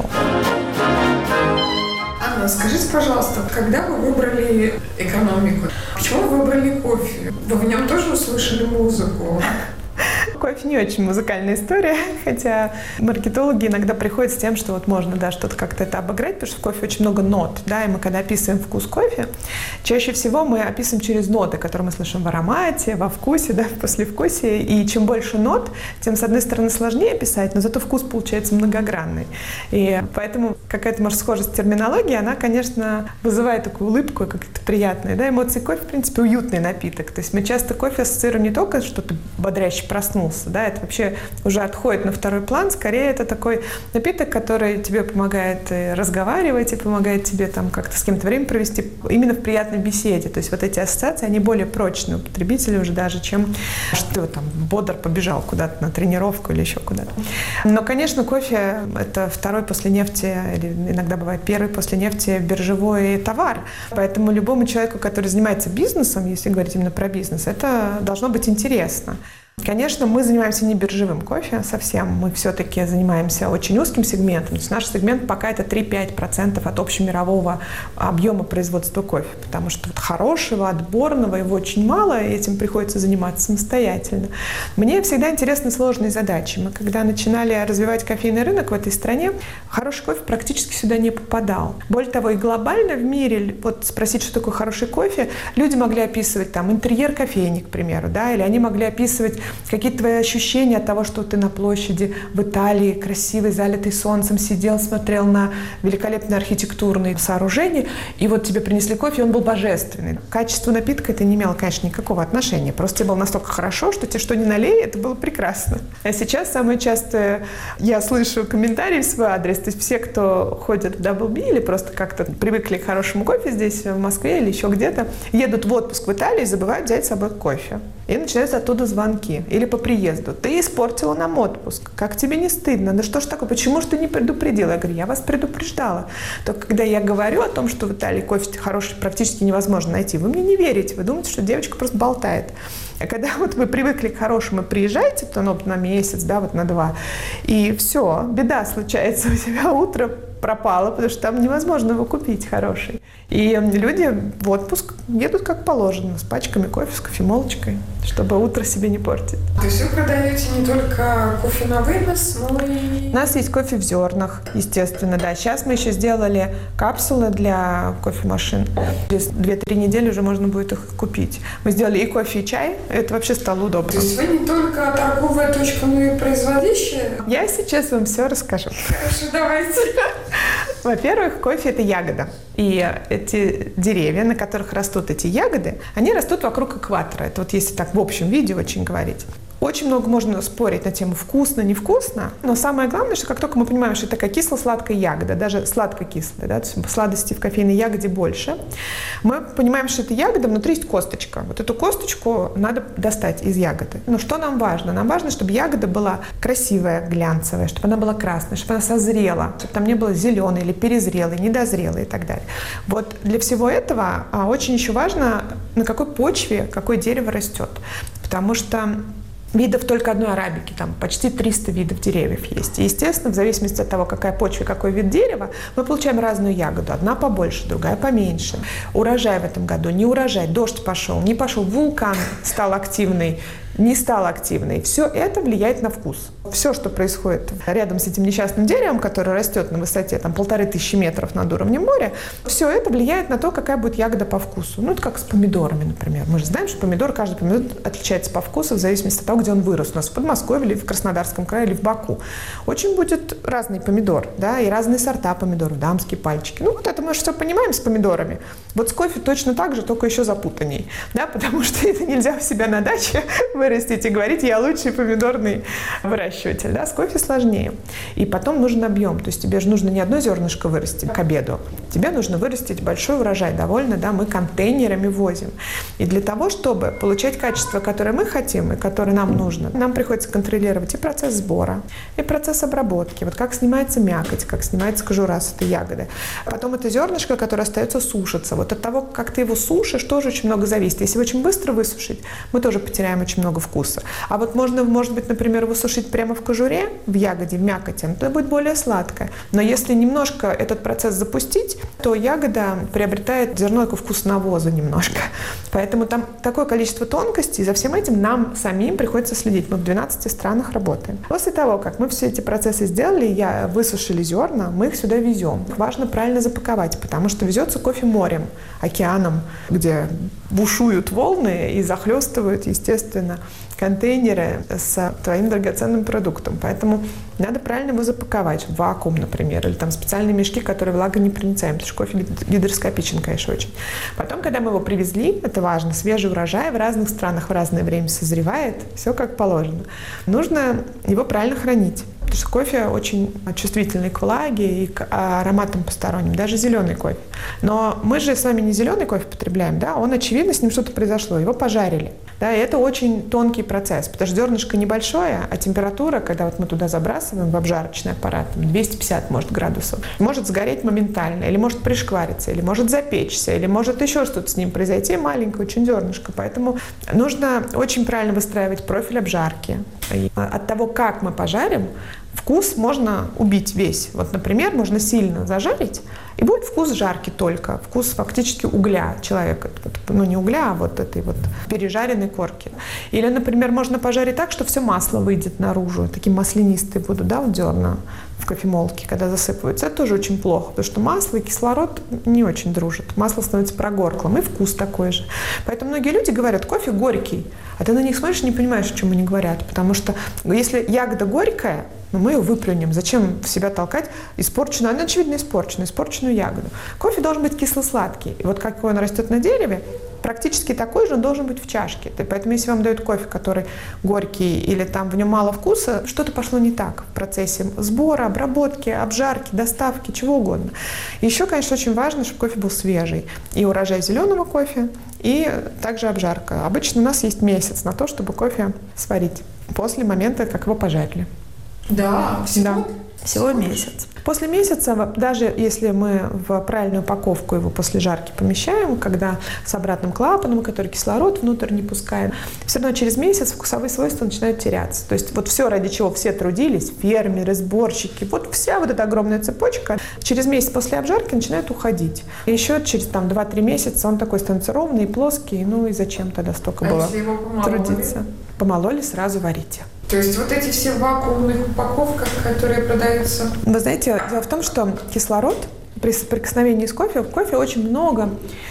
[SPEAKER 5] Анна, скажите, пожалуйста, когда вы выбрали экономику, почему вы выбрали кофе? Вы в нем тоже услышали музыку?
[SPEAKER 4] Кофе не очень музыкальная история, хотя маркетологи иногда приходят с тем, что вот можно, да, что-то как-то это обыграть, потому что в кофе очень много нот, да, и мы когда описываем вкус кофе, чаще всего мы описываем через ноты, которые мы слышим в аромате, во вкусе, да, в послевкусии, и чем больше нот, тем, с одной стороны, сложнее писать, но зато вкус получается многогранный. И поэтому какая-то, может, схожесть терминологии, она, конечно, вызывает такую улыбку, как-то приятную, да, эмоции кофе, в принципе, уютный напиток, то есть мы часто кофе ассоциируем не только что-то бодряще проснулся, проснулся. Да? Это вообще уже отходит на второй план. Скорее, это такой напиток, который тебе помогает разговаривать и помогает тебе там как-то с кем-то время провести именно в приятной беседе. То есть вот эти ассоциации, они более прочные у потребителя уже даже, чем что там бодр побежал куда-то на тренировку или еще куда-то. Но, конечно, кофе – это второй после нефти, или иногда бывает первый после нефти биржевой товар. Поэтому любому человеку, который занимается бизнесом, если говорить именно про бизнес, это должно быть интересно. Конечно, мы занимаемся не биржевым кофе совсем, мы все-таки занимаемся очень узким сегментом. То есть наш сегмент пока это три-пять процентов от общемирового объема производства кофе, потому что вот хорошего, отборного его очень мало, и этим приходится заниматься самостоятельно. Мне всегда интересны сложные задачи. Мы когда начинали развивать кофейный рынок в этой стране, хороший кофе практически сюда не попадал. Более того, и глобально в мире, вот спросить, что такое хороший кофе, люди могли описывать там интерьер кофейни, к примеру, да, или они могли описывать какие-то твои ощущения от того, что ты на площади в Италии, красивый, залитый солнцем, сидел, смотрел на великолепные архитектурные сооружения, и вот тебе принесли кофе, и он был божественный. К качеству напитка это не имело, конечно, никакого отношения. Просто тебе было настолько хорошо, что тебе что ни налей, это было прекрасно. А сейчас самое частое я слышу комментарии в свой адрес, то есть все, кто ходит в Double B или просто как-то привыкли к хорошему кофе здесь, в Москве или еще где-то, едут в отпуск в Италию и забывают взять с собой кофе. И начинаются оттуда звонки. Или по приезду. Ты испортила нам отпуск. Как тебе не стыдно? Да что ж такое? Почему же ты не предупредила? Я говорю, я вас предупреждала. Только когда я говорю о том, что в Италии кофе хороший практически невозможно найти, вы мне не верите. Вы думаете, что девочка просто болтает. А когда вот вы привыкли к хорошему и приезжаете, то ну, на месяц, да, вот на два, и все, беда случается, у тебя утро пропало, потому что там невозможно его купить хороший. И люди в отпуск едут как положено, с пачками кофе, с кофемолочкой, чтобы утро себе не портить.
[SPEAKER 5] То есть вы продаете не только кофе на вынос, но и...
[SPEAKER 4] У нас есть кофе в зернах, естественно, да. Сейчас мы еще сделали капсулы для кофемашин. Через две-три недели уже можно будет их купить. Мы сделали и кофе, и чай. Это вообще стало удобно.
[SPEAKER 5] То есть вы не только торговая точка, но и производящая?
[SPEAKER 4] Я сейчас вам все расскажу.
[SPEAKER 5] Хорошо, давайте.
[SPEAKER 4] Во-первых, кофе – это ягода. И эти деревья, на которых растут эти ягоды, они растут вокруг экватора. Это вот если так в общем виде очень говорить. Очень много можно спорить на тему вкусно, невкусно, но самое главное, что как только мы понимаем, что это такая кисло-сладкая ягода, даже сладко-кислая, да, то есть сладости в кофейной ягоде больше, мы понимаем, что эта ягода, внутри есть косточка. Вот эту косточку надо достать из ягоды. Но что нам важно? Нам важно, чтобы ягода была красивая, глянцевая, чтобы она была красная, чтобы она созрела, чтобы там не было зеленой или перезрелой, недозрелой и так далее. Вот для всего этого а, очень еще важно, на какой почве какое дерево растет. Потому что видов только одной арабики, там почти триста видов деревьев есть. И, естественно, в зависимости от того, какая почва, какой вид дерева, мы получаем разную ягоду. Одна побольше, другая поменьше. Урожай в этом году, не урожай, дождь пошел, не пошел, вулкан стал активный, не стал активной. Все это влияет на вкус. Все, что происходит рядом с этим несчастным деревом, которое растет на высоте там, полторы тысячи метров над уровнем моря, все это влияет на то, какая будет ягода по вкусу. Ну, это как с помидорами, например. Мы же знаем, что помидор, каждый помидор отличается по вкусу в зависимости от того, где он вырос. У нас в Подмосковье, или в Краснодарском крае, или в Баку. Очень будет разный помидор, да, и разные сорта помидоров, дамские пальчики. Ну, вот это мы же все понимаем с помидорами. Вот с кофе точно так же, только еще запутанней, да, потому что это нельзя у себя на даче вырастить и говорить, я лучший помидорный выращиватель, да, с кофе сложнее. И потом нужен объем, то есть тебе же нужно не одно зернышко вырастить к обеду, тебе нужно вырастить большой урожай, довольно, да, мы контейнерами возим. И для того, чтобы получать качество, которое мы хотим и которое нам нужно, нам приходится контролировать и процесс сбора, и процесс обработки, вот как снимается мякоть, как снимается кожура с этой ягоды. Потом это зернышко, которое остается, сушится. Вот от того, как ты его сушишь, тоже очень много зависит. Если очень быстро высушить, мы тоже потеряем очень много вкуса. А вот можно, может быть, например, высушить прямо в кожуре, в ягоде, в мякоти, то будет более сладкое. Но если немножко этот процесс запустить, то ягода приобретает зерной вкус навоза немножко. Поэтому там такое количество тонкостей, и за всем этим нам самим приходится следить. Мы в двенадцати странах работаем. После того, как мы все эти процессы сделали, я высушили зерна, мы их сюда везем. Важно правильно запаковать, потому что везется кофе морем, океаном, где бушуют волны и захлестывают, естественно, контейнеры с твоим драгоценным продуктом. Поэтому надо правильно его запаковать в вакуум, например, или там специальные мешки, которые влагонепроницаемы, потому что кофе гидроскопичен, конечно, очень. Потом, когда мы его привезли, это важно, свежий урожай в разных странах в разное время созревает, все как положено. Нужно его правильно хранить. Потому что кофе очень чувствительный к влаге и к ароматам посторонним, даже зеленый кофе. Но мы же с вами не зеленый кофе потребляем, да, он, очевидно, с ним что-то произошло, его пожарили. Да, и это очень тонкий процесс, потому что зернышко небольшое, а температура, когда вот мы туда забрасываем в обжарочный аппарат, двести пятьдесят может градусов, может сгореть моментально, или может пришквариться, или может запечься, или может еще что-то с ним произойти, маленькое очень зернышко. Поэтому нужно очень правильно выстраивать профиль обжарки. И от того, как мы пожарим, вкус можно убить весь. Вот, например, можно сильно зажарить, и будет вкус жаркий только, вкус фактически угля человека. Ну, не угля, а вот этой вот пережаренной корки. Или, например, можно пожарить так, что все масло выйдет наружу, такие маслянистые будут, да, вот зерна в кофемолке, когда засыпаются. Это тоже очень плохо, потому что масло и кислород не очень дружат. Масло становится прогорклым, и вкус такой же. Поэтому многие люди говорят, кофе горький, а ты на них смотришь и не понимаешь, о чем они говорят. Потому что если ягода горькая, но мы ее выплюнем. Зачем в себя толкать испорченную, она, очевидно, испорченную, испорченную ягоду. Кофе должен быть кисло-сладкий. И вот как он растет на дереве, практически такой же он должен быть в чашке. И поэтому если вам дают кофе, который горький или там в нем мало вкуса, что-то пошло не так в процессе сбора, обработки, обжарки, доставки, чего угодно. Еще, конечно, очень важно, чтобы кофе был свежий. И урожай зеленого кофе, и также обжарка. Обычно у нас есть месяц на то, чтобы кофе сварить после момента, как его пожарили.
[SPEAKER 5] Да, всего?
[SPEAKER 4] Да, всего месяц. После месяца, даже если мы в правильную упаковку его после жарки помещаем, когда с обратным клапаном, который кислород внутрь не пускает, все равно через месяц вкусовые свойства начинают теряться. То есть вот все, ради чего все трудились, фермеры, сборщики, вот вся вот эта огромная цепочка, через месяц после обжарки начинает уходить. И еще через там два-три месяца он такой становится ровный и плоский, ну и зачем тогда столько
[SPEAKER 5] а
[SPEAKER 4] было
[SPEAKER 5] его
[SPEAKER 4] трудиться? Помололи, сразу варите.
[SPEAKER 5] То есть вот эти все в вакуумных упаковках, которые продаются?
[SPEAKER 4] Вы знаете, дело в том, что кислород при соприкосновении с кофе, в кофе очень много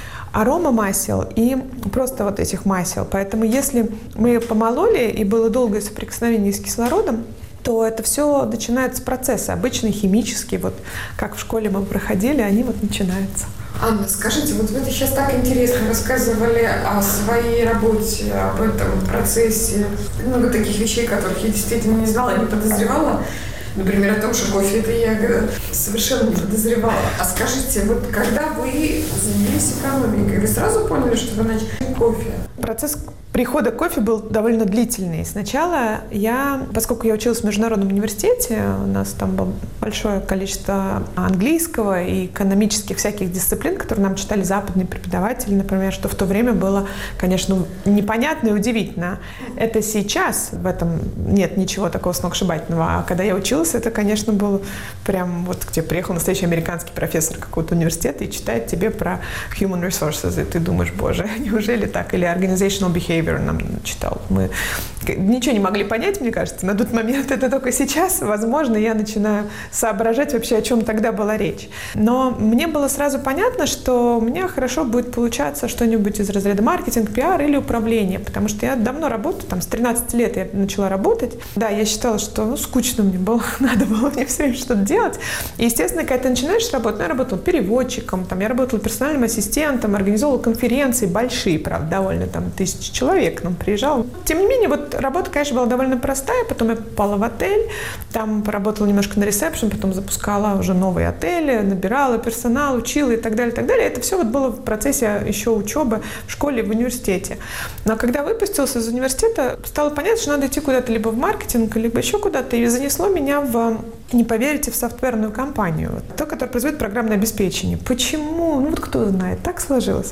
[SPEAKER 4] аромамасел и просто вот этих масел. Поэтому если мы помололи и было долгое соприкосновение с кислородом, то это все начинается процессы, обычные химические, вот как в школе мы проходили, они вот начинаются.
[SPEAKER 5] Анна, скажите, вот вы сейчас так интересно рассказывали о своей работе, об этом процессе. Много таких вещей, которых я действительно не знала, не подозревала. Например, о том, что кофе – это ягода. Совершенно не подозревала. А скажите, вот когда вы занялись экономикой, вы сразу поняли, что вы начали кофе?
[SPEAKER 4] Процесс прихода к кофе был довольно длительный. Сначала я, поскольку я училась в международном университете, у нас там было большое количество английского и экономических всяких дисциплин, которые нам читали западные преподаватели, например, что в то время было, конечно, непонятно и удивительно. Это сейчас, в этом нет ничего такого сногсшибательного. А когда я училась, это, конечно, было прям вот где приехал настоящий американский профессор какого-то университета и читает тебе про human resources, и ты думаешь, боже, неужели так? Или organizational behavior нам читал. Мы ничего не могли понять, мне кажется, на тот момент. Это только сейчас, возможно, я начинаю соображать вообще, о чем тогда была речь. Но мне было сразу понятно, что у меня хорошо будет получаться что-нибудь из разряда маркетинг, пиар или управление, потому что я давно работаю, там с тринадцати лет я начала работать. Да, я считала, что ну, скучно мне было, надо было мне все время что-то делать. И, естественно, когда ты начинаешь работать, ну, я работала переводчиком, там, я работала персональным ассистентом, организовывала конференции большие, правда, довольно, там, тысячи человек к нам приезжал. Тем не менее, вот работа, конечно, была довольно простая, потом я попала в отель, там поработала немножко на ресепшн, потом запускала уже новые отели, набирала персонал, учила и так далее, и так далее. Это все вот было в процессе еще учебы в школе, в университете. Но когда выпустилась из университета, стало понятно, что надо идти куда-то либо в маркетинг, либо еще куда-то, и занесло меня в, не поверите, в софтверную компанию, то, которая производит программное обеспечение. Почему? Ну вот кто знает, так сложилось.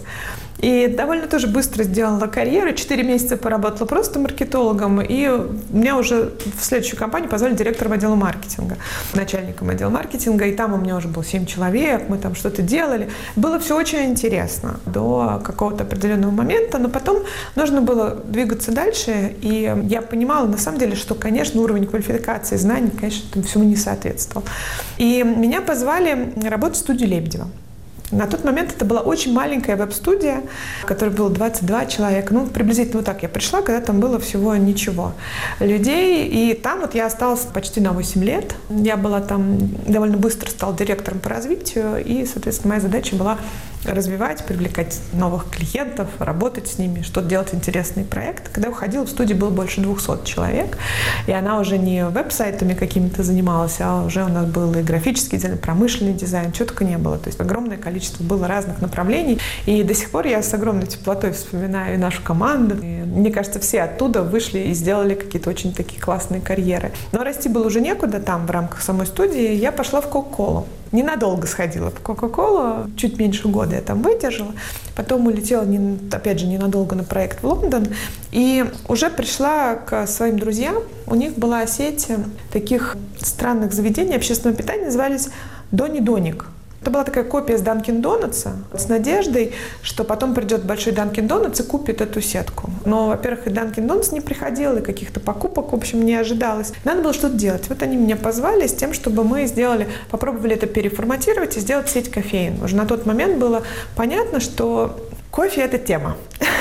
[SPEAKER 4] И довольно тоже быстро сделала карьеру. Четыре месяца поработала просто маркетологом. И меня уже в следующую компанию позвали директором отдела маркетинга, начальником отдела маркетинга. И там у меня уже было семь человек, мы там что-то делали. Было все очень интересно до какого-то определенного момента. Но потом нужно было двигаться дальше. И я понимала, на самом деле, что, конечно, уровень квалификации, знаний, конечно, этому всему не соответствовал. И меня позвали работать в студию Лебедева. На тот момент это была очень маленькая веб-студия, в которой было двадцать два человека. Ну, приблизительно вот так я пришла, когда там было всего ничего людей. И там вот я осталась почти на восемь лет. Я была там, довольно быстро стала директором по развитию. И, соответственно, моя задача была развивать, привлекать новых клиентов, работать с ними, что-то делать интересный проект. Когда я уходила, в студии было больше двухсот человек, и она уже не веб-сайтами какими-то занималась, а уже у нас был и графический дизайн, и промышленный дизайн, чего только не было. То есть огромное количество было разных направлений, и до сих пор я с огромной теплотой вспоминаю и нашу команду. И, мне кажется, все оттуда вышли и сделали какие-то очень такие классные карьеры. Но расти было уже некуда там, в рамках самой студии, я пошла в Кока-Колу. Ненадолго сходила в Кока-Колу, чуть меньше года я там выдержала. Потом улетела, опять же, ненадолго на проект в Лондон. И уже пришла к своим друзьям. У них была сеть таких странных заведений общественного питания, назывались «Дони Доник». Это была такая копия с Данкин Донатса с надеждой, что потом придет большой Данкин Донатс и купит эту сетку. Но, во-первых, и Данкин Донатс не приходил, и каких-то покупок, в общем, не ожидалось. Надо было что-то делать. Вот они меня позвали с тем, чтобы мы сделали, попробовали это переформатировать и сделать сеть кофеин. Уже на тот момент было понятно, что кофе – это тема.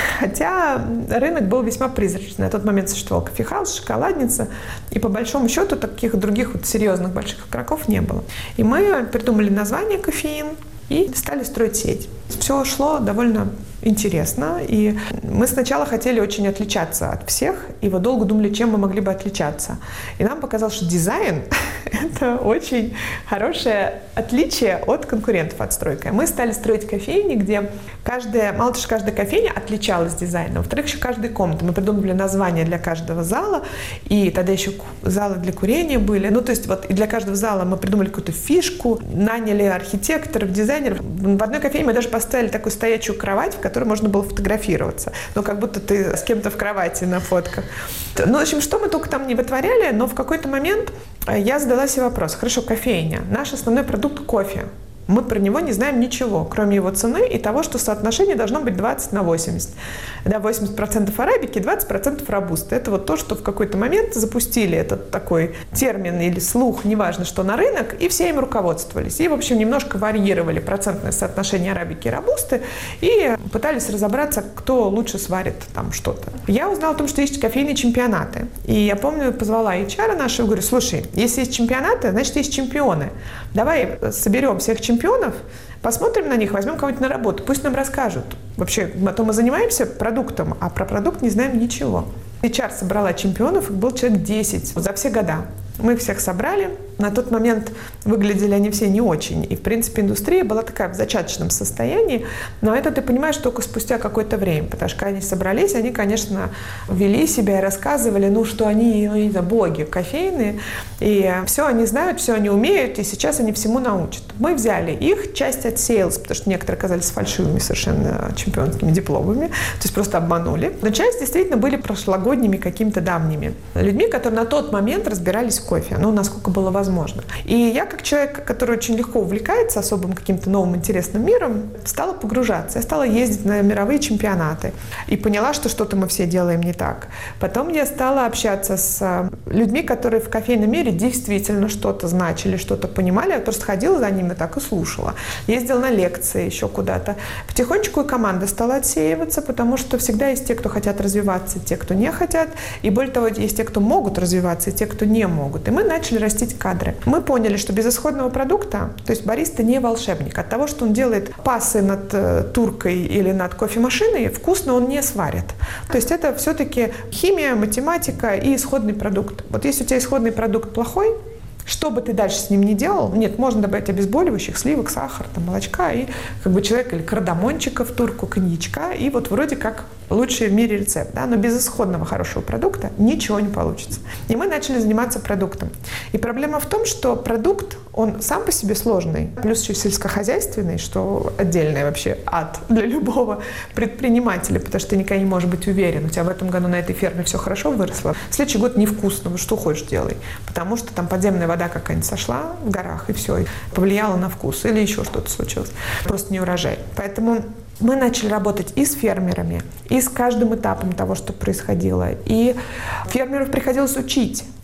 [SPEAKER 4] Хотя рынок был весьма призрачный. На тот момент существовал кофехаус, шоколадница, и по большому счету таких других вот серьезных больших игроков не было. И мы придумали название «Кофеин» и стали строить сеть. Все шло довольно интересно, и мы сначала хотели очень отличаться от всех, и вот долго думали, чем мы могли бы отличаться. И нам показалось, что дизайн – это очень хорошее отличие от конкурентов от стройки. Мы стали строить кофейни, где каждая, мало того, что каждая кофейня отличалась дизайном, во-вторых, еще каждая комната. Мы придумали название для каждого зала, и тогда еще залы для курения были. Ну, то есть вот и для каждого зала мы придумали какую-то фишку, наняли архитекторов, дизайнеров. В одной кофейне мы даже поставили такую стоячую кровать, в которой можно было фотографироваться. Ну, как будто ты с кем-то в кровати на фотках. Ну, в общем, что мы только там не вытворяли, но в какой-то момент я задала себе вопрос. Хорошо, кофейня. Наш основной продукт – кофе. Мы про него не знаем ничего, кроме его цены и того, что соотношение должно быть двадцать на восемьдесят. Да, восемьдесят процентов арабики, двадцать процентов робусты. Это вот то, что в какой-то момент запустили этот такой термин или слух, неважно что, на рынок, и все им руководствовались. И, в общем, немножко варьировали процентное соотношение арабики и робусты и пытались разобраться, кто лучше сварит там что-то. Я узнала о том, что есть кофейные чемпионаты. И я помню, позвала эйч ар нашего, говорю, слушай, если есть чемпионаты, значит, есть чемпионы. Давай соберем всех чемпионов, чемпионов, посмотрим на них, возьмем кого-нибудь на работу, пусть нам расскажут. Вообще, а то мы занимаемся продуктом, а про продукт не знаем ничего. эйч ар собрала чемпионов, их был человек десять за все года. Мы их всех собрали. На тот момент выглядели они все не очень. И, в принципе, индустрия была такая в зачаточном состоянии. Но это ты понимаешь только спустя какое-то время. Потому что, когда они собрались, они, конечно, вели себя и рассказывали, ну, что они, ну, это боги кофейные. И все они знают, все они умеют, и сейчас они всему научат. Мы взяли их, часть отсеялась, потому что некоторые оказались фальшивыми совершенно чемпионскими дипломами. То есть просто обманули. Но часть действительно были прошлогодними, какими-то давними людьми, которые на тот момент разбирались в кофе. Ну, насколько было возможно. И я, как человек, который очень легко увлекается особым каким-то новым интересным миром, стала погружаться. Я стала ездить на мировые чемпионаты и поняла, что что-то мы все делаем не так. Потом я стала общаться с людьми, которые в кофейном мире действительно что-то значили, что-то понимали. Я просто ходила за ними так и слушала. Ездила на лекции еще куда-то. Потихонечку и команда стала отсеиваться, потому что всегда есть те, кто хотят развиваться, те, кто не хотят. И более того, есть те, кто могут развиваться, и те, кто не могут. И мы начали растить кадры. Мы поняли, что без исходного продукта, то есть бариста не волшебник. От того, что он делает пассы над э, туркой или над кофемашиной, вкусно он не сварит. То есть это все-таки химия, математика и исходный продукт. Вот если у тебя исходный продукт плохой, что бы ты дальше с ним ни делал, нет, можно добавить обезболивающих, сливок, сахар, там, молочка, и как бы человек или кардамончика в турку, коньячка, и вот вроде как лучший в мире рецепт, да, но без исходного хорошего продукта ничего не получится. И мы начали заниматься продуктом. И проблема в том, что продукт, он сам по себе сложный, плюс еще сельскохозяйственный, что отдельный вообще ад для любого предпринимателя, потому что ты никогда не можешь быть уверен, у тебя в этом году на этой ферме все хорошо выросло, в следующий год невкусно, ну что хочешь делай, потому что там подземная вода какая-нибудь сошла в горах, и все, и повлияла на вкус, или еще что-то случилось. Просто не урожай. Поэтому мы начали работать и с фермерами, и с каждым этапом того, что происходило. И фермеров приходилось учить,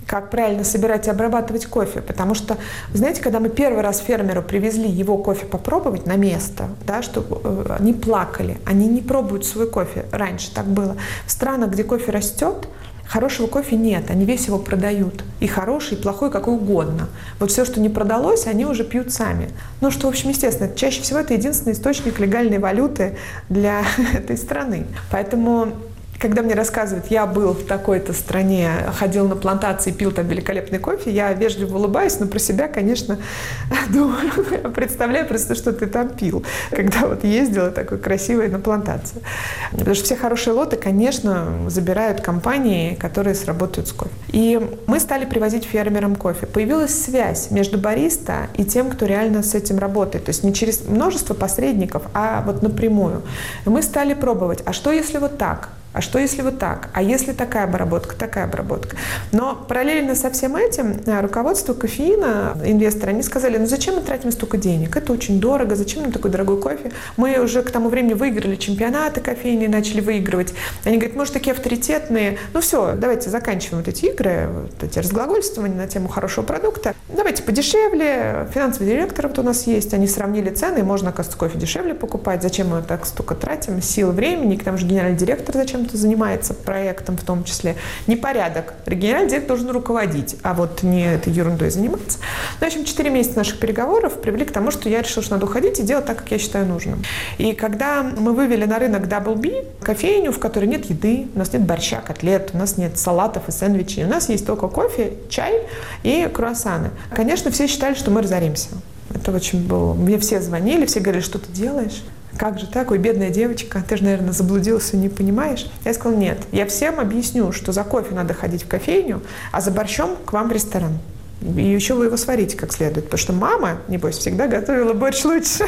[SPEAKER 4] как правильно собирать и обрабатывать кофе. Потому что, вы знаете, когда мы первый раз фермеру привезли его кофе попробовать на место, да, чтобы э, они плакали, они не пробуют свой кофе. Раньше так было. В странах, где кофе растет, хорошего кофе нет, они весь его продают. И хороший, и плохой, какой угодно. Вот все, что не продалось, они уже пьют сами. Ну, что, в общем, естественно, чаще всего это единственный источник легальной валюты для этой страны. Поэтому, когда мне рассказывают, я был в такой-то стране, ходил на плантации, пил там великолепный кофе, я вежливо улыбаюсь, но про себя, конечно, думаю, представляю просто, что ты там пил, когда вот ездила такой красивой на плантацию. Потому что все хорошие лоты, конечно, забирают компании, которые сработают с кофе. И мы стали привозить фермерам кофе. Появилась связь между бариста и тем, кто реально с этим работает. То есть не через множество посредников, а вот напрямую. И мы стали пробовать, а что если вот так? А что если вот так? А если такая обработка, такая обработка? Но параллельно со всем этим руководство кофеина, инвесторы, они сказали, ну зачем мы тратим столько денег? Это очень дорого, зачем нам такой дорогой кофе? Мы уже к тому времени выиграли чемпионаты кофейни, начали выигрывать. Они говорят, мы же такие авторитетные. Ну все, давайте заканчиваем вот эти игры, вот эти разглагольствования на тему хорошего продукта. Давайте подешевле. Финансовый директор вот у нас есть, они сравнили цены, можно, оказывается, кофе дешевле покупать. Зачем мы так столько тратим? Сил, времени, к тому же генеральный директор зачем чем-то занимается проектом в том числе. Непорядок. Генеральный директор должен руководить, а вот не этой ерундой заниматься. В общем, четыре месяца наших переговоров привели к тому, что я решила, что надо уходить и делать так, как я считаю нужным. И когда мы вывели на рынок Double B, кофейню, в которой нет еды, у нас нет борща, котлет, у нас нет салатов и сэндвичей, у нас есть только кофе, чай и круассаны. Конечно, все считали, что мы разоримся. Это очень было. Мне все звонили, все говорили, что ты делаешь? Как же так? Ой, бедная девочка, ты же, наверное, заблудилась и не понимаешь. Я сказала, нет, я всем объясню, что за кофе надо ходить в кофейню, а за борщом к вам в ресторан. И еще вы его сварите как следует, потому что мама, небось, всегда готовила борщ лучше.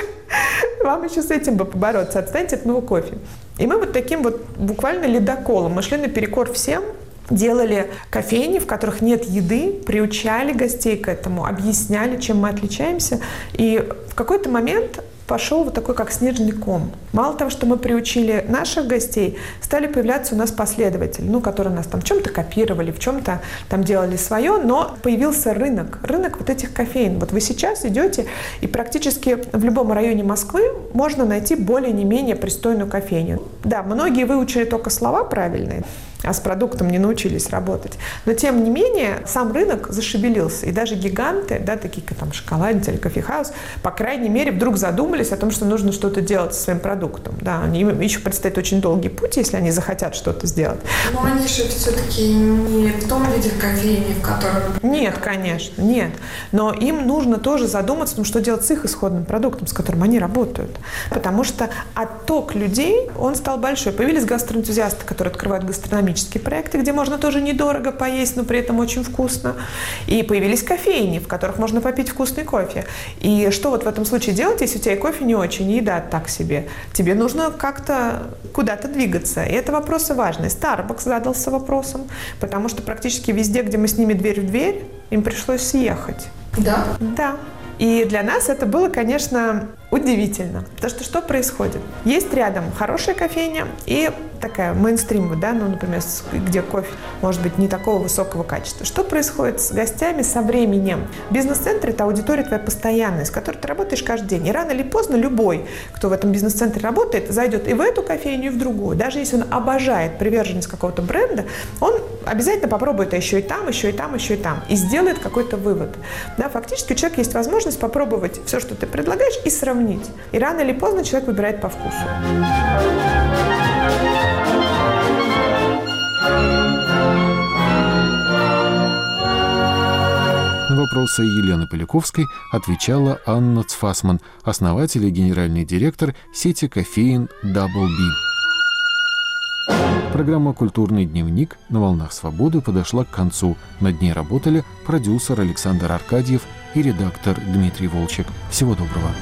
[SPEAKER 4] Вам еще с этим бы побороться, отстаньте от моего кофе. И мы вот таким вот буквально ледоколом, мы шли наперекор всем, делали кофейни, в которых нет еды, приучали гостей к этому, объясняли, чем мы отличаемся. И в какой-то момент пошел вот такой, как снежный ком. Мало того, что мы приучили наших гостей, стали появляться у нас последователи, ну, которые нас там в чем-то копировали, в чем-то там делали свое, но появился рынок, рынок вот этих кофеин. Вот вы сейчас идете, и практически в любом районе Москвы можно найти более не менее пристойную кофейню. Да, многие выучили только слова правильные, а с продуктом не научились работать. Но, тем не менее, сам рынок зашевелился. И даже гиганты, да, такие как там Шоколадница или Кофехаус, по крайней мере, вдруг задумались о том, что нужно что-то делать со своим продуктом. Да, им еще предстоит очень долгий путь, если они захотят что-то сделать.
[SPEAKER 5] Но они же все-таки не в том виде кофейни, в котором...
[SPEAKER 4] Нет, конечно, нет. Но им нужно тоже задуматься о том, что делать с их исходным продуктом, с которым они работают. Потому что отток людей, он стал большой. Появились гастроэнтузиасты, которые открывают гастрономические проекты, где можно тоже недорого поесть, но при этом очень вкусно. И появились кофейни, в которых можно попить вкусный кофе. И что вот в этом случае делать, если у тебя и кофе не очень, и еда так себе? Тебе нужно как-то куда-то двигаться. И это вопросы важные. Starbucks задался вопросом, потому что практически везде, где мы с ними дверь в дверь, им пришлось съехать.
[SPEAKER 5] Да?
[SPEAKER 4] Да. И для нас это было, конечно, удивительно. Потому что что происходит? Есть рядом хорошая кофейня и такая мейнстримовая, да, ну, например, где кофе может быть не такого высокого качества. Что происходит с гостями со временем? Бизнес-центр – это аудитория твоя постоянная, с которой ты работаешь каждый день. И рано или поздно любой, кто в этом бизнес-центре работает, зайдет и в эту кофейню, и в другую. Даже если он обожает приверженность какого-то бренда, он обязательно попробует это еще и там, еще и там, еще и там. И сделает какой-то вывод. Да, фактически у человека есть возможность попробовать все, что ты предлагаешь, и сравнить. И рано или поздно человек выбирает по вкусу.
[SPEAKER 1] На вопросы Елены Поляковской отвечала Анна Цфасман, основатель и генеральный директор сети кофеин Double B. Программа «Культурный дневник» на «Волнах Свободы» подошла к концу. Над ней работали продюсер Александр Аркадьев и редактор Дмитрий Волчек. Всего доброго.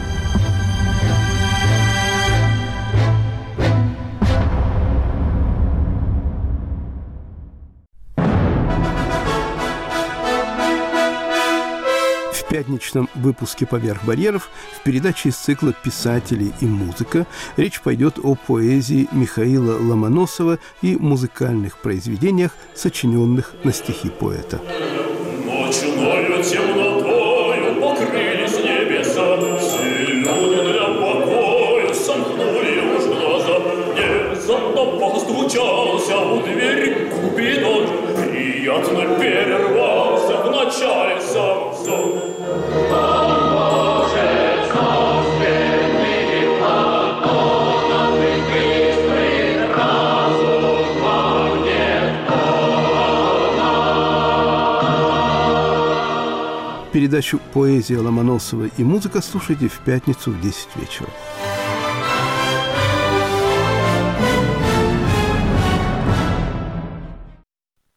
[SPEAKER 6] В пятничном выпуске «Поверх барьеров» в передаче из цикла «Писатели и музыка» речь пойдет о поэзии Михаила Ломоносова и музыкальных произведениях, сочиненных на стихи поэта.
[SPEAKER 7] Ночною темнотою покрылись небеса, все люди для покоя сомкнули уж глаза. Внезапно постучался у двери Купидон, приятно перервался в начале сам сон.
[SPEAKER 6] Передачу «Поэзия» Ломоносова и музыка слушайте в пятницу в десять вечера.